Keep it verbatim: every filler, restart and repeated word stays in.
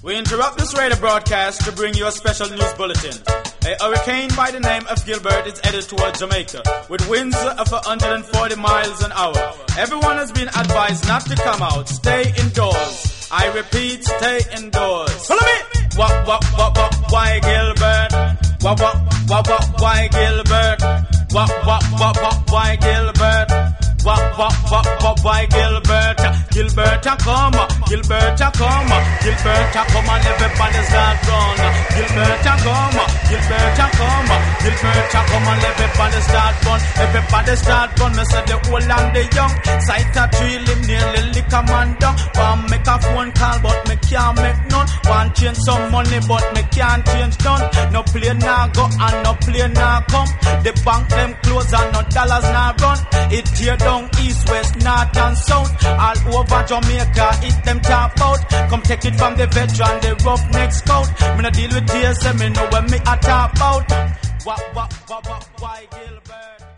We interrupt this radio broadcast to bring you a special news bulletin. A hurricane by the name of Gilbert is headed towards Jamaica with winds of one hundred forty miles an hour. Everyone has been advised not to come out. Stay indoors. I repeat, stay indoors. Follow me! What, what, what, what, why Gilbert? What, what, what, what, why Gilbert? What, what, what, what, why Gilbert? What, what, what, what, why Gilbert? Gilbert a come, Gilbert a come, Gilbert a come and everybody start run. Gilbert a come, Gilbert a come, Gilbert a come and everybody start run. Everybody start run, me say the old and the young. Sight a drill him nearly lick a man down. Want make a phone call but me can't make none. Want change some money but me can't change none. No plane nah go and no plane nah come. The bank them close and no dollars nah run. It tear down east, west, north and south. All over Jamaica, it them talk about. Come take it from the veteran, the roughneck scout. Me no deal with tears, me know when me a talk about. What, what, what, what, why Gilbert?